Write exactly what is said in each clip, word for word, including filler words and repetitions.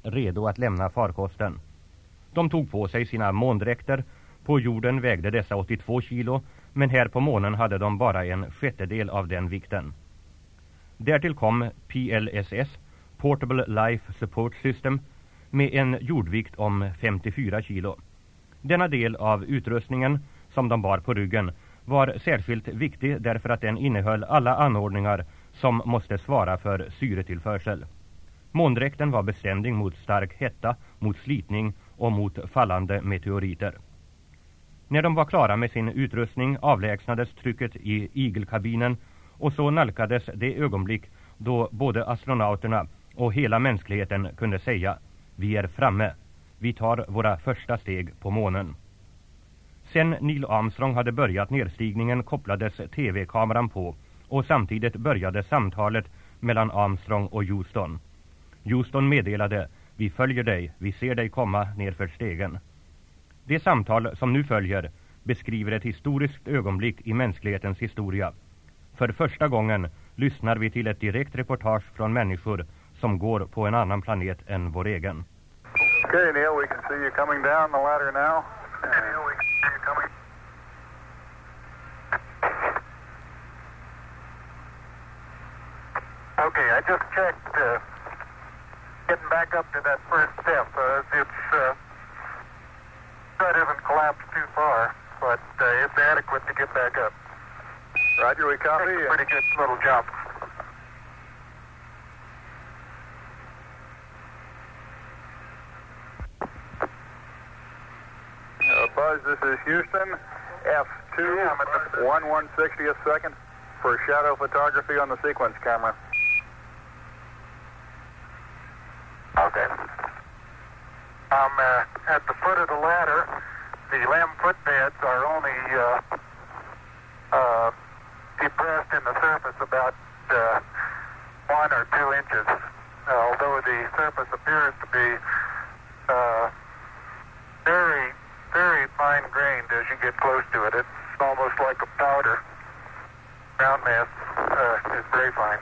redo att lämna farkosten. De tog på sig sina måndräkter. På jorden vägde dessa åttiotvå kilo, men här på månen hade de bara en sjättedel av den vikten. Därtill kom P L S S, Portable Life Support System, med en jordvikt om femtiofyra kilo. Denna del av utrustningen, som de bar på ryggen, var särskilt viktig därför att den innehöll alla anordningar som måste svara för syretillförsel. Måndräkten var beständig mot stark hetta, mot slitning och mot fallande meteoriter. När de var klara med sin utrustning avlägsnades trycket i igelkabinen, och så nalkades det ögonblick då både astronauterna och hela mänskligheten kunde säga: vi är framme, vi tar våra första steg på månen. Sen Neil Armstrong hade börjat nedstigningen kopplades tv-kameran på, och samtidigt började samtalet mellan Armstrong och Houston. Houston meddelade: vi följer dig, vi ser dig komma nerför stegen. Det samtal som nu följer beskriver ett historiskt ögonblick i mänsklighetens historia. För första gången lyssnar vi till ett direkt reportage från människor som går på en annan planet än vår egen. Okay, Neil, we can see you coming down the ladder now. Okay, Neil, we can see you coming. Okay, I just checked uh, getting back up to that first step. Uh, it's uh, it isn't collapsed too far, but uh, it's adequate to get back up. Roger, we copy. It's a pretty good little jump. Uh, Buzz, this is Houston, F two, one one sixtieth second for shadow photography on the sequence camera. Okay. I'm uh, at the foot of the ladder. The LEM footbeds are only uh, uh, depressed in the surface about uh, one or two inches, uh, although the surface appears to be uh, very, very fine-grained as you get close to it. It's almost like a powder. Ground mass uh, is very fine.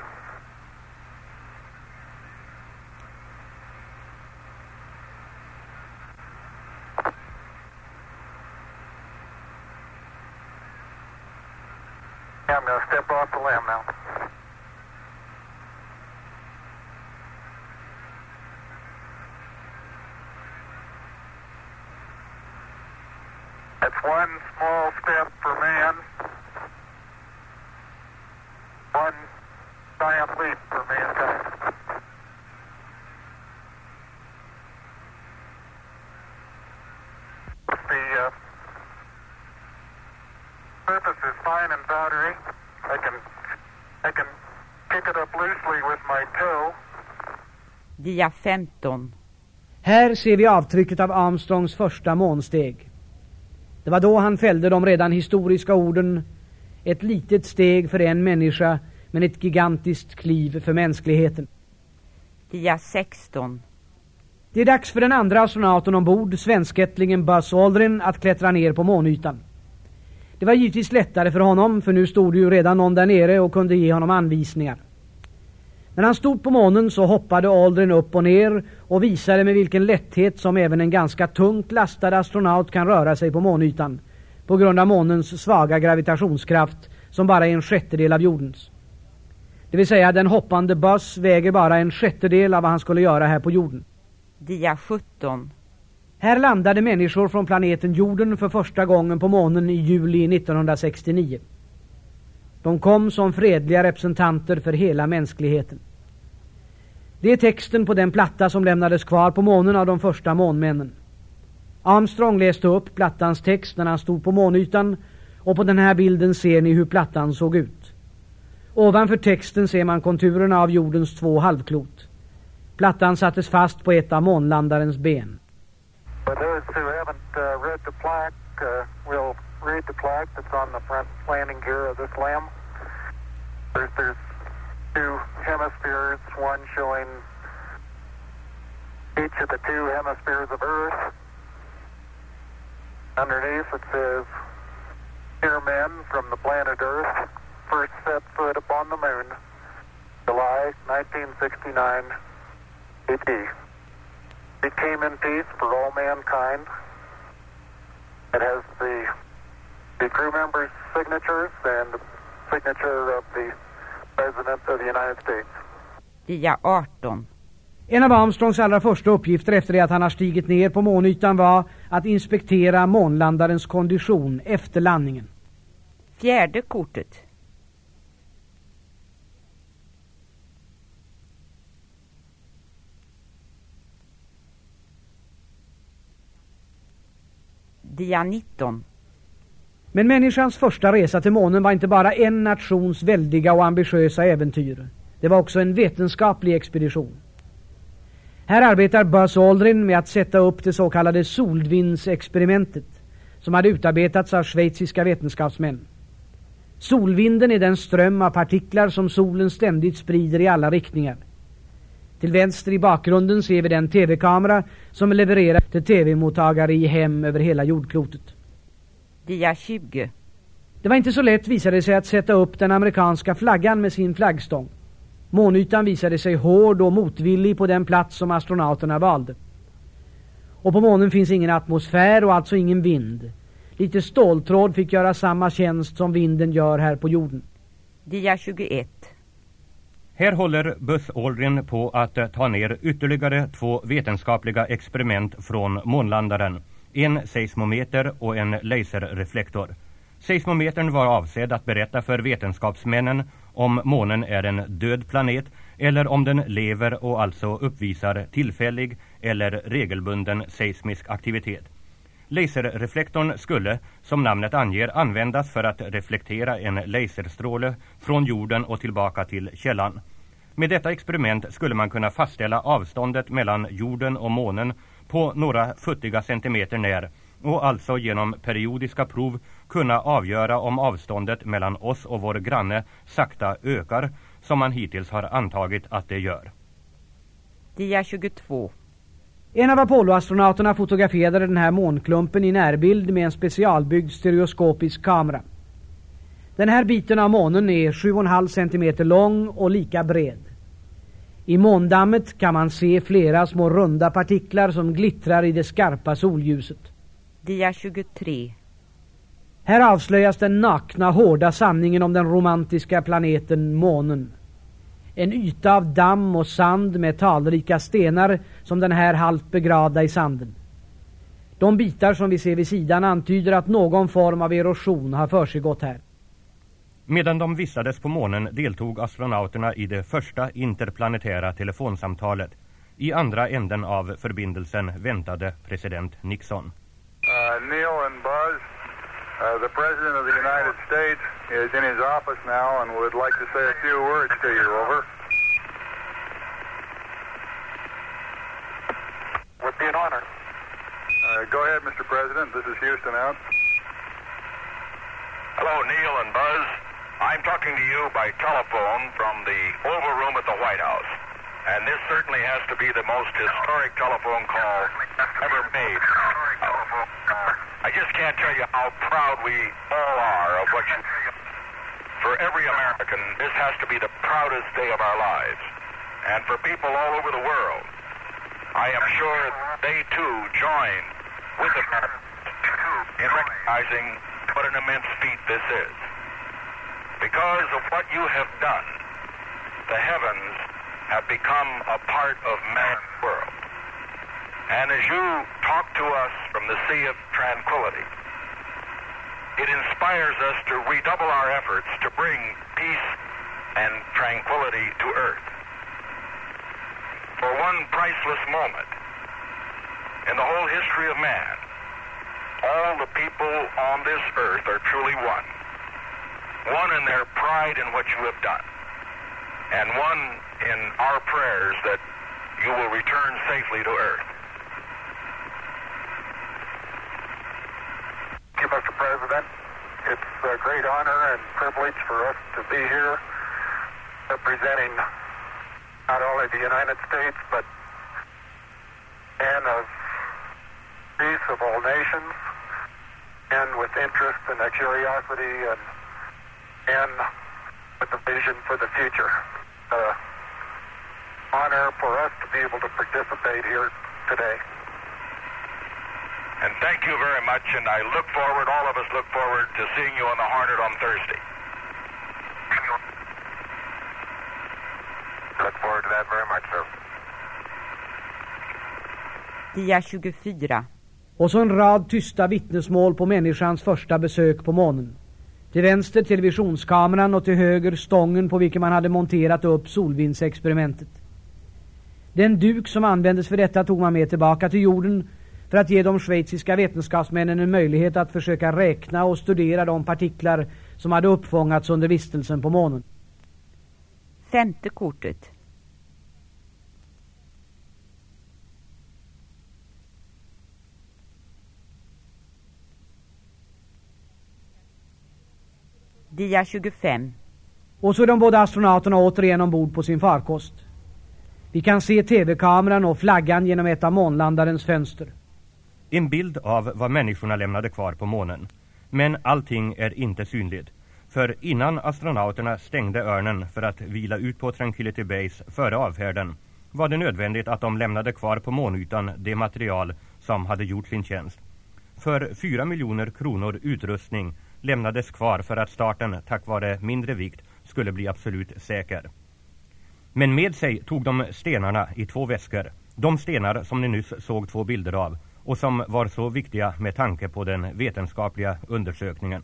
I'm going to step off the LEM now. That's one small step for man, one giant leap for mankind. The uh, surface is fine and powdery. I can, I can pick it up loosely with my toe. Dia femton. Här ser vi avtrycket av Armstrongs första månsteg. Det var då han fällde de redan historiska orden: ett litet steg för en människa, men ett gigantiskt kliv för mänskligheten. Dia sexton. Det är dags för den andra astronauten ombord, svenskättlingen Buzz Aldrin, att klättra ner på månytan. Det var givetvis lättare för honom, för nu stod ju redan någon där nere och kunde ge honom anvisningar. När han stod på månen så hoppade Aldrin upp och ner och visade med vilken lätthet som även en ganska tungt lastad astronaut kan röra sig på månytan, på grund av månens svaga gravitationskraft som bara är en sjättedel av jordens. Det vill säga, den hoppande Buzz väger bara en sjättedel av vad han skulle göra här på jorden. Dia sjutton. Här landade människor från planeten jorden för första gången på månen i juli nittonhundrasextionio. De kom som fredliga representanter för hela mänskligheten. Det är texten på den platta som lämnades kvar på månen av de första månmännen. Armstrong läste upp plattans text när han stod på månytan, och på den här bilden ser ni hur plattan såg ut. Ovanför texten ser man konturerna av jordens två halvklot. Plattan sattes fast på ett av månlandarens ben. For those who haven't uh, read the plaque, uh, we'll read the plaque that's on the front landing gear of this LEM. There's, there's two hemispheres, one showing each of the two hemispheres of Earth. Underneath it says, "Dear men from the planet Earth, first set foot upon the moon, July nineteen sixty-nine, A D." It came in peace for all mankind. It has the, the crew members' signatures and the signature of the President of the United States. Dia arton. En av Armstrongs allra första uppgifter efter det att han har stigit ner på månytan var att inspektera månlandarens kondition efter landningen. Fjärde kortet. Dia nitton. Men människans första resa till månen var inte bara en nations väldiga och ambitiösa äventyr. Det var också en vetenskaplig expedition. Här arbetar Buzz Aldrin med att sätta upp det så kallade solvindsexperimentet som hade utarbetats av schweiziska vetenskapsmän. Solvinden är den ström av partiklar som solen ständigt sprider i alla riktningar. Till vänster i bakgrunden ser vi den tv-kamera som levererar till tv-mottagare i hem över hela jordklotet. Dia tjugo. Det var inte så lätt, visade det sig, att sätta upp den amerikanska flaggan med sin flaggstång. Månytan visade sig hård och motvillig på den plats som astronauterna valde. Och på månen finns ingen atmosfär och alltså ingen vind. Lite ståltråd fick göra samma tjänst som vinden gör här på jorden. Dia tjugoett. Här håller Buzz Aldrin på att ta ner ytterligare två vetenskapliga experiment från månlandaren. En seismometer och en laserreflektor. Seismometern var avsedd att berätta för vetenskapsmännen om månen är en död planet eller om den lever och alltså uppvisar tillfällig eller regelbunden seismisk aktivitet. Laserreflektorn skulle, som namnet anger, användas för att reflektera en laserstråle från jorden och tillbaka till källan. Med detta experiment skulle man kunna fastställa avståndet mellan jorden och månen på några futtiga centimeter när och alltså genom periodiska prov kunna avgöra om avståndet mellan oss och vår granne sakta ökar, som man hittills har antagit att det gör. Dia tjugotvå. En av Apollo-astronauterna fotograferade den här månklumpen i närbild med en specialbyggd stereoskopisk kamera. Den här biten av månen är sju komma fem centimeter lång och lika bred. I måndammet kan man se flera små runda partiklar som glittrar i det skarpa solljuset. Dia tjugotre. Här avslöjas den nakna, hårda sanningen om den romantiska planeten månen. En yta av damm och sand med talrika stenar som den här halvt begravda i sanden. De bitar som vi ser vid sidan antyder att någon form av erosion har försiggått här. Medan de vistades på månen deltog astronauterna i det första interplanetära telefonsamtalet. I andra änden av förbindelsen väntade president Nixon. Uh, Neil and Buzz, uh, the President of the United States is in his office now and would like to say a few words to you. Over. Would be an honor. Uh, go ahead, Mister President. This is Houston out. Hello, Neil and Buzz. I'm talking to you by telephone from the Oval Room at the White House. And this certainly has to be the most historic telephone call ever made. I just can't tell you how proud we all are of what you... For every American, this has to be the proudest day of our lives. And for people all over the world, I am sure they too join with Americans in recognizing what an immense feat this is. Because of what you have done, the heavens have become a part of man's world. And as you talk to us from the Sea of Tranquility, it inspires us to redouble our efforts to bring peace and tranquility to Earth. For one priceless moment in the whole history of man, all the people on this earth are truly one. One in their pride in what you have done, and one in our prayers that you will return safely to Earth. Thank you, Mister President. It's a great honor and privilege for us to be here representing not only the United States, but men of peace of all nations, and with interest and a curiosity and, and with a vision for the future. Uh, honor for us to be able to participate here today. And thank you very much, and I look forward, all of us look forward to seeing you on the Hornet on Thursday. Look forward to that very much, sir. Dia tjugofyra. Och så en rad tysta vittnesmål på människans första besök på månen. Till vänster televisionskameran och till höger stången på vilken man hade monterat upp solvindsexperimentet. Den duk som användes för detta tog man med tillbaka till jorden för att ge de schweiziska vetenskapsmännen en möjlighet att försöka räkna och studera de partiklar som hade uppfångats under vistelsen på månen. Femte kortet. Dia tjugofem. Och så är de båda astronauterna återigen ombord på sin farkost. Vi kan se tv-kameran och flaggan genom ett av månlandarens fönster. En bild av vad människorna lämnade kvar på månen. Men allting är inte synligt. För innan astronauterna stängde örnen för att vila ut på Tranquility Base före avfärden var det nödvändigt att de lämnade kvar på månytan det material som hade gjort sin tjänst. För fyra miljoner kronor utrustning lämnades kvar för att starten tack vare mindre vikt skulle bli absolut säker. Men med sig tog de stenarna i två väskor. De stenar som ni nyss såg två bilder av och som var så viktiga med tanke på den vetenskapliga undersökningen.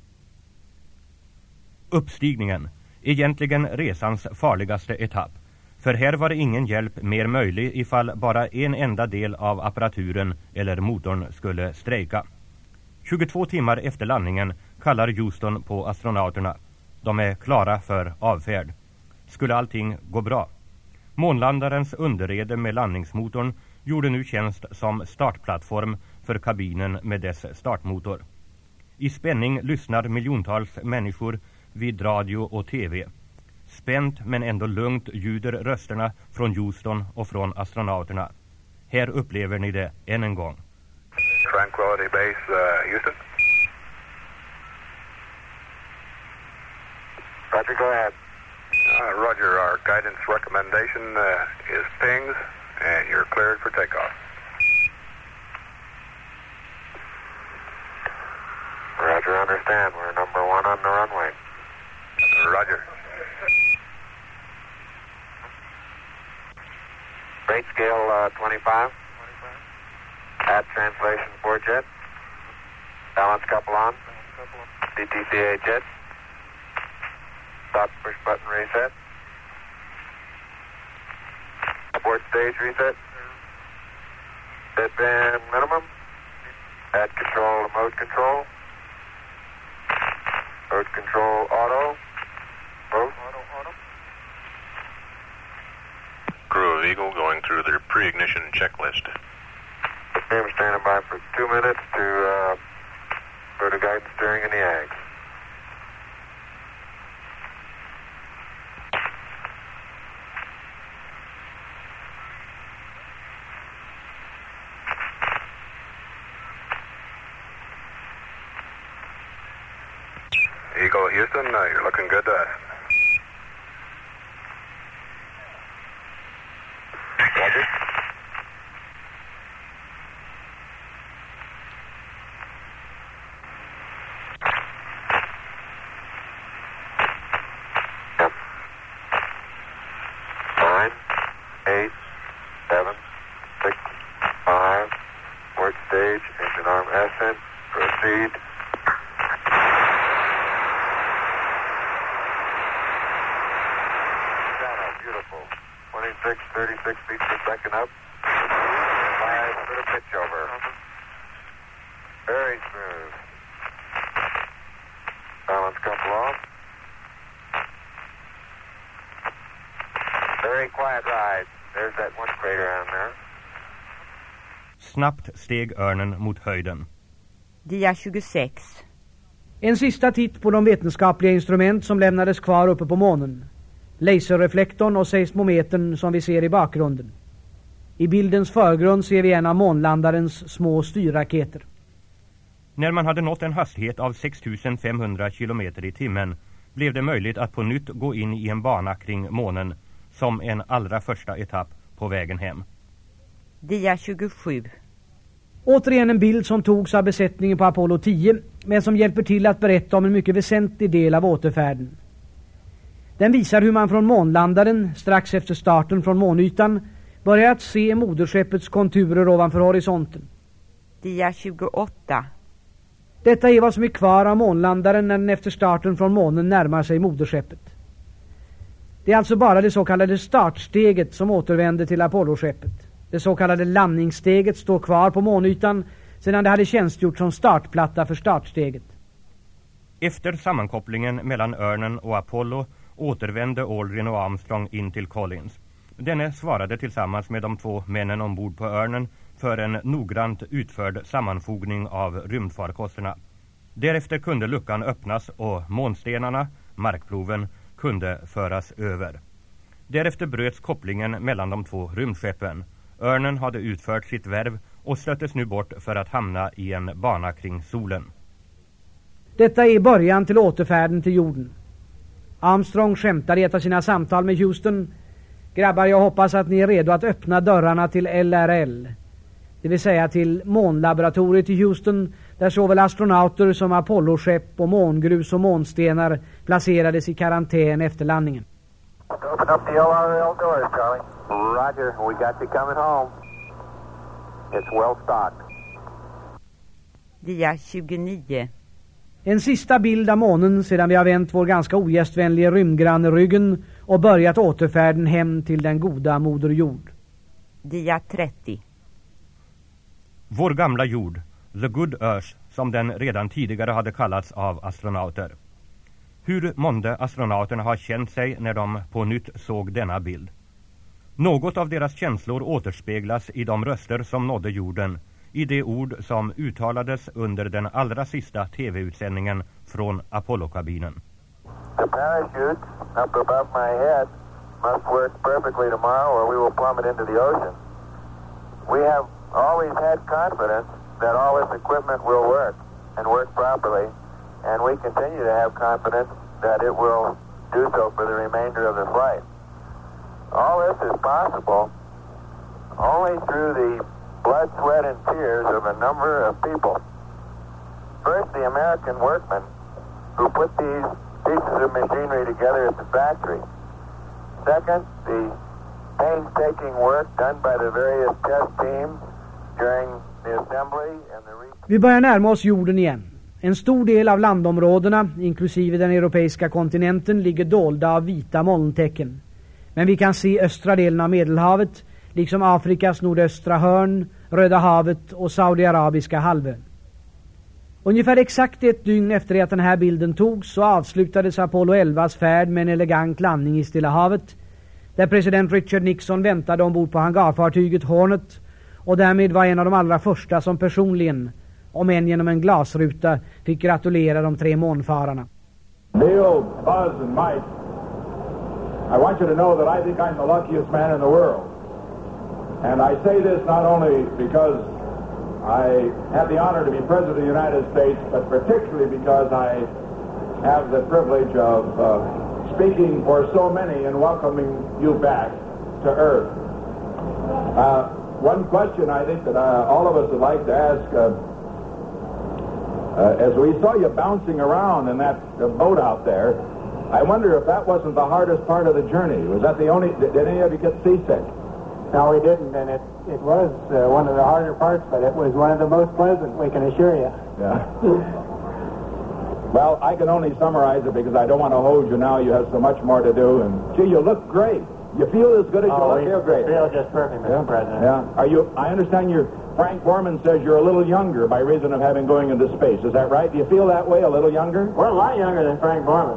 Uppstigningen, egentligen resans farligaste etapp. För här var det ingen hjälp mer möjlig ifall bara en enda del av apparaturen eller motorn skulle strejka. tjugotvå timmar efter landningen kallar Houston på astronauterna. De är klara för avfärd. Skulle allting gå bra? Månlandarens underrede med landningsmotorn gjorde nu tjänst som startplattform för kabinen med dess startmotor. I spänning lyssnar miljontals människor vid radio och tv. Spänt men ändå lugnt ljuder rösterna från Houston och från astronauterna. Här upplever ni det än en gång. Tranquility Base, uh, Houston. Roger, go ahead. Uh, Roger, our guidance recommendation uh, is pings, and you're cleared for takeoff. Roger, understand. We're number one on the runway. Roger. Rate scale uh, twenty-five. Add translation for jet. Balance couple on. D T C A jet. Stop push button reset. Abort stage reset. Deadband minimum. Add control to mode control. Mode control auto. Mode. Auto, auto. Crew of Eagle going through their pre-ignition checklist. I'm standing by for two minutes to uh, go to guidance steering in the A Gs. Eagle Houston, uh, you're looking good to us. Roger. Yep. Nine, eight, seven, six, five, port stage, engine arm ascent, proceed. Beautiful. twenty-six, thirty-six feet per second up. Five for the pitch over. Very smooth. Balance couple off. Very quiet ride. There's that one crater on there. Snabbt steg örnen mot höjden. Dia tjugosex. En sista titt på de vetenskapliga instrument som lämnades kvar uppe på månen. Laserreflektorn och seismometern som vi ser i bakgrunden. I bildens förgrund ser vi en av månlandarens små styrraketer. När man hade nått en hastighet av sex tusen femhundra kilometer i timmen blev det möjligt att på nytt gå in i en bana kring månen som en allra första etapp på vägen hem. Dia tjugosju. Återigen en bild som togs av besättningen på Apollo tio, men som hjälper till att berätta om en mycket väsentlig del av återfärden. Den visar hur man från månlandaren, strax efter starten från månytan, börjat se moderskeppets konturer ovanför horisonten. Dia tjugoåtta. Detta är vad som är kvar av månlandaren när den efter starten från månen närmar sig moderskeppet. Det är alltså bara det så kallade startsteget som återvänder till Apollo-skeppet. Det så kallade landningssteget står kvar på månytan sedan det hade tjänstgjort som startplatta för startsteget. Efter sammankopplingen mellan Örnen och Apollo återvände Aldrin och Armstrong in till Collins. Denne svarade tillsammans med de två männen ombord på Örnen för en noggrant utförd sammanfogning av rymdfarkosterna. Därefter kunde luckan öppnas och månstenarna, markproven, kunde föras över. Därefter bröts kopplingen mellan de två rymdskeppen. Örnen hade utfört sitt värv och stöttes nu bort för att hamna i en bana kring solen. Detta är början till återfärden till jorden. Armstrong skämtade i ett av sina samtal med Houston: grabbar, jag hoppas att ni är redo att öppna dörrarna till L R L. Det vill säga till månlaboratoriet i Houston, där såväl astronauter som Apollo-skepp och mångrus och månstenar placerades i karantän efter landningen. Open up the L R L doors, Charlie. Roger, we got you coming home. It's well stocked. Dia tjugonio. En sista bild av månen sedan vi har vänt vår ganska ogästvänliga rymdgranne ryggen och börjat återfärden hem till den goda moder jord. Dia trettio. Vår gamla jord, the good earth, som den redan tidigare hade kallats av astronauter. Hur månde astronauterna ha känt sig när de på nytt såg denna bild? Något av deras känslor återspeglas i de röster som nådde jorden, i de ord som uttalades under den allra sista tv-utsändningen från Apollo-kabinen. The parachutes up above my head must work perfectly tomorrow or we will plummet into the ocean. We have always had confidence that all this equipment will work and work properly, and we continue to have confidence that it will do so for the remainder of the flight. All this is possible only through the blood, sweat, and tears of a number of people. First, the American workmen who put these pieces of machinery together at the factory. Second, the painstaking work done by the various test teams during the assembly and the re- Vi börjar närma oss jorden igen. En stor del av landområdena, inklusive den europeiska kontinenten, ligger dolda av vita molntäcken. Men vi kan se östra delen av Medelhavet, liksom Afrikas nordöstra hörn, Röda havet och Saudiarabiska halvön. Ungefär exakt ett dygn efter det att den här bilden togs så avslutades Apollo elvas färd med en elegant landning i Stilla havet, där president Richard Nixon väntade ombord på hangarfartyget Hornet och därmed var en av de allra första som personligen, om än genom en glasruta, fick gratulera de tre månfararna. Neil, Buzz and Mike, I want you to know that I think I'm the luckiest man in the world. And I say this not only because I have the honor to be President of the United States, but particularly because I have the privilege of uh, speaking for so many and welcoming you back to Earth. Uh, one question I think that uh, all of us would like to ask, uh, uh, as we saw you bouncing around in that uh, boat out there, I wonder if that wasn't the hardest part of the journey. Was that the only, did, did any of you get seasick? No, we didn't, and it, it was uh, one of the harder parts, but it was one of the most pleasant, we can assure you. Yeah. Well, I can only summarize it because I don't want to hold you now. You have so much more to do, and gee, you look great. You feel as good as oh, you look. Feel great. feel just perfect, Mister Yeah. President. Yeah. Are you? I understand you're. Frank Borman says you're a little younger by reason of having going into space. Is that right? Do you feel that way? A little younger? We're a lot younger than Frank Borman.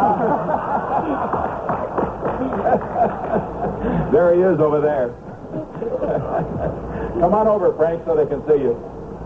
There he is over there. Come on over, Frank, so they can see you.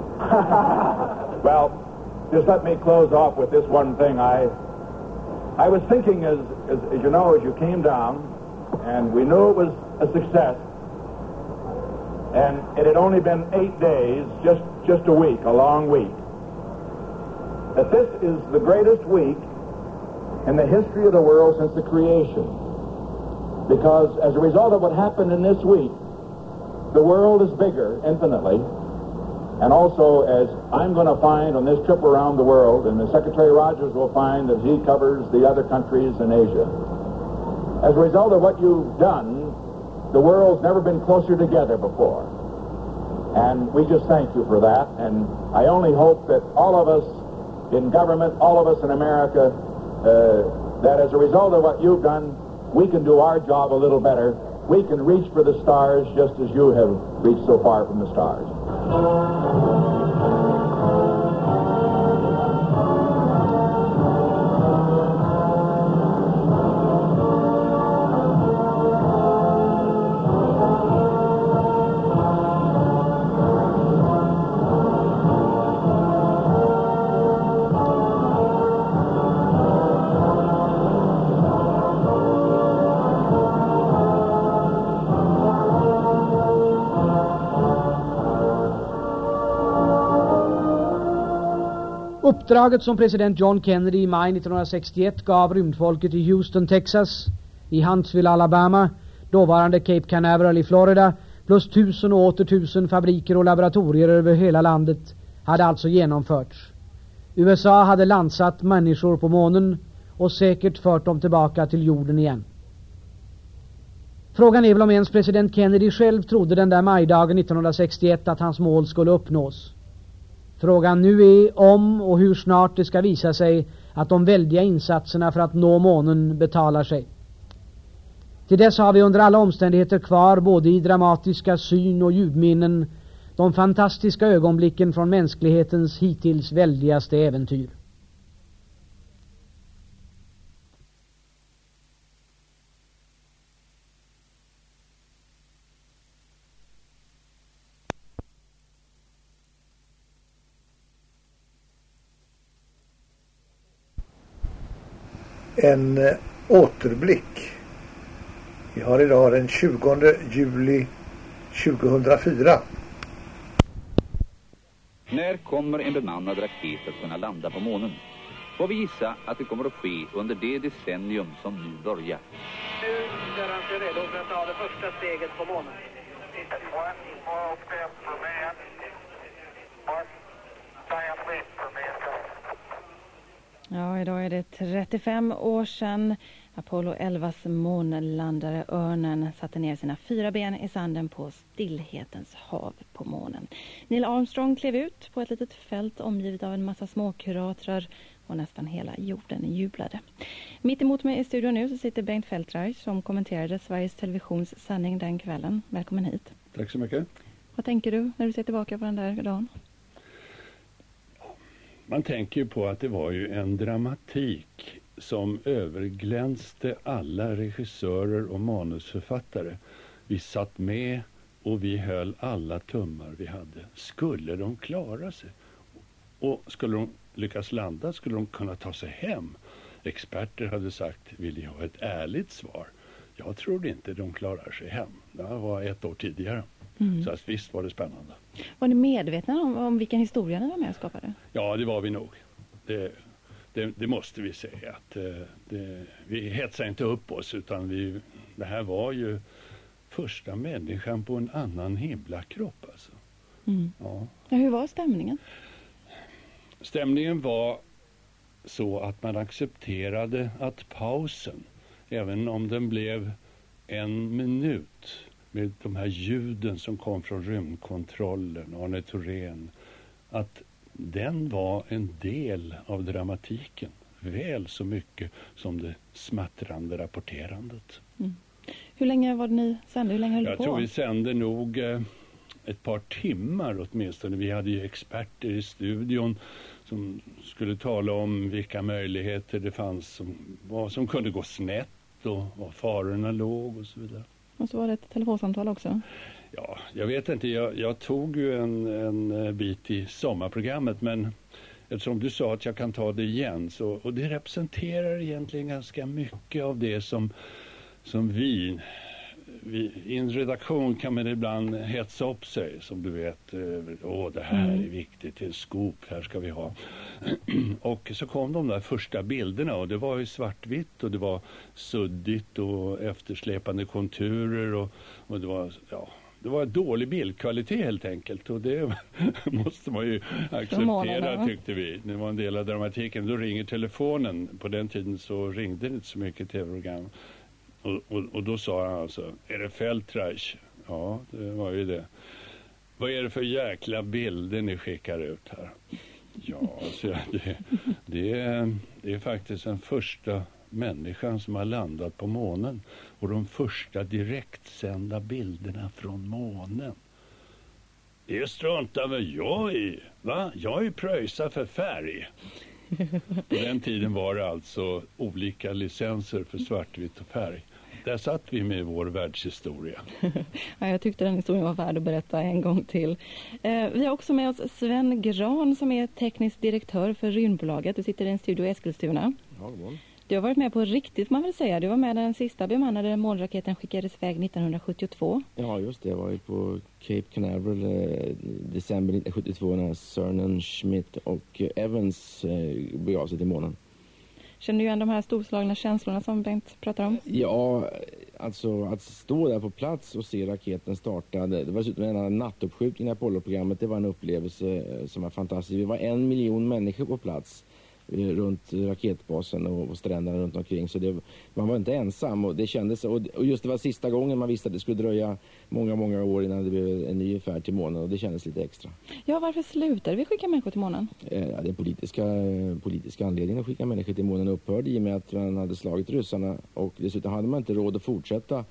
Well, just let me close off with this one thing. I I was thinking, as, as, as you know, as you came down, and we knew it was a success, and it had only been eight days, just, just a week, a long week, that this is the greatest week in the history of the world since the creation. Because as a result of what happened in this week, the world is bigger, infinitely, and also as I'm going to find on this trip around the world, and as Secretary Rogers will find that he covers the other countries in Asia. As a result of what you've done, the world's never been closer together before. And we just thank you for that. And I only hope that all of us in government, all of us in America, uh, that as a result of what you've done, we can do our job a little better. We can reach for the stars just as you have reached so far from the stars. Uppdraget som president John Kennedy i maj nittonhundrasextioett gav rymdfolket i Houston, Texas, i Huntsville, Alabama, dåvarande Cape Canaveral i Florida, plus tusen och åter tusen fabriker och laboratorier över hela landet hade alltså genomförts. U S A hade landsatt människor på månen och säkert fört dem tillbaka till jorden igen. Frågan är väl om ens president Kennedy själv trodde den där majdagen nittonhundrasextioett att hans mål skulle uppnås. Frågan nu är om och hur snart det ska visa sig att de väldiga insatserna för att nå månen betalar sig. Till dess har vi under alla omständigheter kvar, både i dramatiska syn- och ljudminnen, de fantastiska ögonblicken från mänsklighetens hittills väldigaste äventyr. En eh, återblick. Vi har idag den tjugonde juli tjugohundrafyra. När kommer en bemannad raket att kunna landa på månen? Får vi gissa att det kommer att ske under det decennium som nu börjar. Nu är han sig redo för att ta det första steget på månen. One small step for man, one giant leap for mankind. Ja, idag är det trettiofem år sedan Apollo elvas månlandare Örnen satte ner sina fyra ben i sanden på stillhetens hav på månen. Neil Armstrong klev ut på ett litet fält omgivet av en massa småkuratrar och nästan hela jorden jublade. Mitt emot mig i studion nu så sitter Bengt Feldreich som kommenterade Sveriges Televisions sändning den kvällen. Välkommen hit. Tack så mycket. Vad tänker du när du ser tillbaka på den där dagen? Man tänker ju på att det var ju en dramatik som överglänste alla regissörer och manusförfattare. Vi satt med och vi höll alla tummar vi hade. Skulle de klara sig? Och skulle de lyckas landa? Skulle de kunna ta sig hem? Experter hade sagt, vill jag ha ett ärligt svar? Jag trodde inte de klarar sig hem. Det var ett år tidigare. Mm. Så att visst var det spännande. Var ni medvetna om, om vilken historia ni var med och skapade? Ja, det var vi nog. Det, det, det måste vi säga. Att, det, vi hetsade inte upp oss, utan vi, det här var ju första människan på en annan himlakropp. Alltså. Mm. Ja. Ja, hur var stämningen? Stämningen var så att man accepterade att pausen, även om den blev en minut, med de här ljuden som kom från rymdkontrollen, Arne Thorén, att den var en del av dramatiken. Väl så mycket som det smattrande rapporterandet. Mm. Hur länge var det ni sände? Hur länge höll Jag på? tror vi sände nog eh, ett par timmar åtminstone. Vi hade ju experter i studion som skulle tala om vilka möjligheter det fanns som, vad som kunde gå snett och var farorna låg och så vidare. Och så var det ett telefonsamtal också. Ja, jag vet inte. Jag, jag tog ju en, en bit i sommarprogrammet, men eftersom du sa att jag kan ta det igen, så, och det representerar egentligen ganska mycket av det som, som vi, vi i en redaktion kan man ibland hetsa upp sig, som du vet. Åh, det här är viktigt, det är skop, här ska vi ha. Och så kom de där första bilderna, och det var ju svartvitt och det var suddigt och eftersläpande konturer och, och det var, ja, det var dålig bildkvalitet helt enkelt. Och det måste man ju acceptera, tyckte vi. Det var en del av dramatiken. Då ringer telefonen. På den tiden så ringde det inte så mycket tv-program. Och, och, och då sa han alltså, är det Feldreich? Ja, det var ju det. Vad är det för jäkla bilder ni skickar ut här? Ja, alltså, det, det, är, det är faktiskt den första människan som har landat på månen. Och de första direktsända bilderna från månen. Det struntar väl jag i, va? Jag är ju pröjsad för färg. På den tiden var det alltså olika licenser för svartvitt och färg. Där satt vi med vår världshistoria. Ja, jag tyckte den historien var värd att berätta en gång till. Eh, vi har också med oss Sven Gran som är teknisk direktör för Rymdbolaget. Du sitter i en studio i Eskilstuna. Ja, god morgon. Du har varit med på riktigt, man vill säga. Du var med när den sista bemannade månraketen skickades iväg nittonhundrasjuttiotvå. Ja, just det. Jag var ju på Cape Canaveral eh, december nittonhundrasjuttiotvå när Cernan, Schmidt och Evans eh, begav sig till månen. Känner du igen de här storslagna känslorna som Bengt pratar om? Ja, alltså att stå där på plats och se raketen starta. Det var dessutom en nattuppskjutning i Apollo-programmet. Det var en upplevelse som var fantastisk. Vi var en miljon människor på plats runt raketbasen och stränderna runt omkring, så det, man var inte ensam och det kändes, och just det var sista gången man visste att det skulle dröja många, många år innan det blev en ny färd till månen, och det kändes lite extra. Ja, varför slutade vi skicka människor till månen? Ja, den politiska, politiska anledningen att skicka människor till månen upphörde i och med att man hade slagit ryssarna, och dessutom hade man inte råd att fortsätta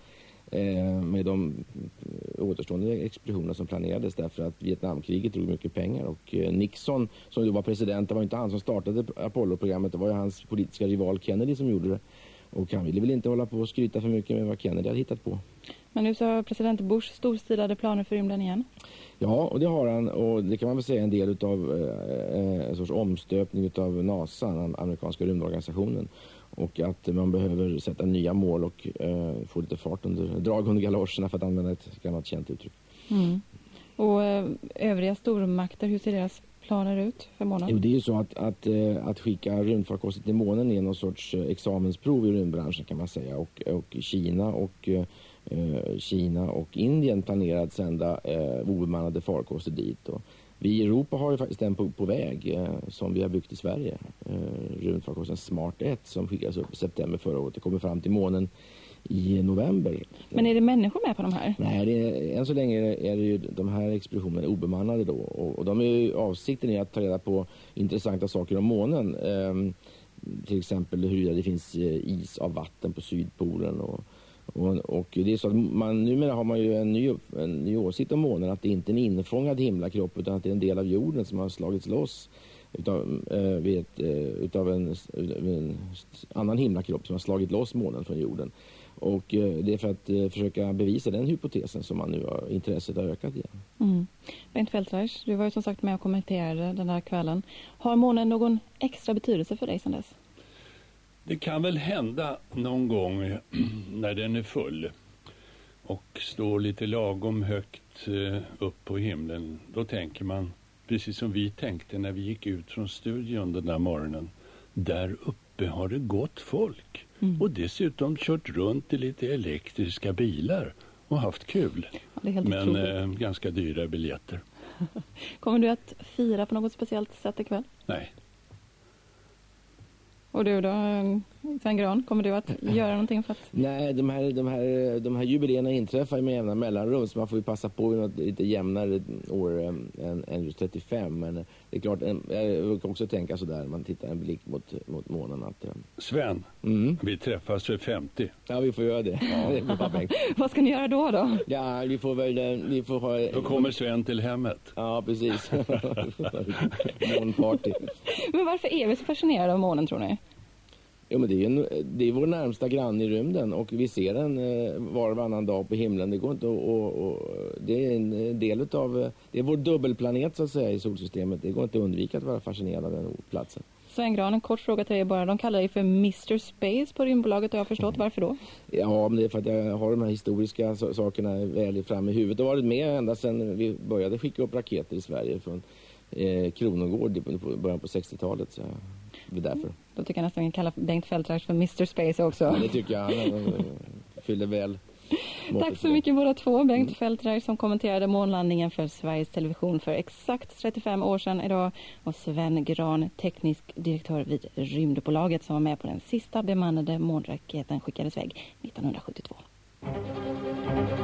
med de återstående expeditioner som planerades, därför att Vietnamkriget drog mycket pengar, och Nixon, som då var president, det var inte han som startade Apollo-programmet, det var ju hans politiska rival Kennedy som gjorde det, och han ville väl inte hålla på och skryta för mycket med vad Kennedy hade hittat på. Men nu så har president Bush storstilade planer för rymden igen. Ja, och det har han, och det kan man väl säga en del utav eh, en sorts omstöpning utav NASA, den amerikanska rymdorganisationen. Och att man behöver sätta nya mål och eh, få lite fart under, drag under galoscherna, för att använda ett gammalt känt uttryck. Mm. Och eh, övriga stormakter, hur ser deras planer ut för månen? Jo, det är ju så att, att, eh, att skicka rymdfarkoster till månen är någon sorts eh, examensprov i rymdbranschen, kan man säga. Och, och Kina och eh, Kina och Indien planerar att sända eh, obemannade farkoster dit, och vi i Europa har ju faktiskt en på, på väg eh, som vi har byggt i Sverige. Eh, rymdfarkosten Smart ett som skickades upp i september förra året. Det kommer fram till månen i november. Men är det människor med på de här? Nej, det är, än så länge är det ju de här expeditionerna obemannade då. Och, och de är ju, avsikten är att ta reda på intressanta saker om månen. Eh, till exempel hur det finns is av vatten på Sydpolen, och Och, och det är så att man, numera har man ju en ny, en ny åsikt om månen, att det inte är en infångad himlakropp, utan att det är en del av jorden som har slagits loss utav, eh, vid ett, eh, utav en, en annan himlakropp som har slagit loss månen från jorden. Och eh, det är för att eh, försöka bevisa den hypotesen som man nu har intresset har ökat igen. Mm. Bengt Feldreich, du var ju som sagt med och kommenterade den här kvällen. Har månen någon extra betydelse för dig sedan dess? Det kan väl hända någon gång när den är full och står lite lagom högt upp på himlen. Då tänker man, precis som vi tänkte när vi gick ut från studion den där morgonen. Där uppe har det gått folk. Mm. Och dessutom kört runt i lite elektriska bilar och haft kul. Ja, det är helt Men eh, ganska dyra biljetter. Kommer du att fira på något speciellt sätt ikväll? Nej. Och du då, Sven Gran, kommer du att göra någonting för att... Nej, de här, de här, de här jubileerna inträffar med jämna mellanrum, så man får ju passa på något lite jämnare år än, än just trettiofem. Men det är klart, jag kan också tänka så där, man tittar en blick mot, mot månen. Att, Sven, mm. vi träffas för femtio. Ja, vi får göra det. Ja. Vad ska ni göra då då? Ja, vi får väl... Vi får ha... Då kommer Sven till hemmet. Ja, precis. Månparty. Men varför är vi så fascinerade av månen, tror ni? Ja, men det är, en, det är vår närmsta granne i rymden, och vi ser den eh, var och varannan dag på himlen. Det går inte att, och, och, det är en del utav, det är vår dubbelplanet så att säga i solsystemet. Det går inte att undvika att vara fascinerad av den platsen. Sven Gran, en kort fråga till dig bara. De kallar dig för mister Space på rymdbolaget, och jag har förstått varför då? Ja, men det är för att jag har de här historiska sakerna väl fram i huvudet. Jag har varit med ända sedan vi började skicka upp raketer i Sverige från eh, Kronogård i början på sextiotalet, så det är därför. Då tycker jag nästan att vi kallar Bengt Feldreich för mister Space också. Ja, det tycker jag. Han fyller väl Tack så mycket båda två. Bengt mm. Fältrer som kommenterade månlandningen för Sveriges Television för exakt trettiofem år sedan idag. Och Sven Gran, teknisk direktör vid Rymdbolaget som var med på den sista bemannade månraketen skickades iväg nittonhundrasjuttiotvå.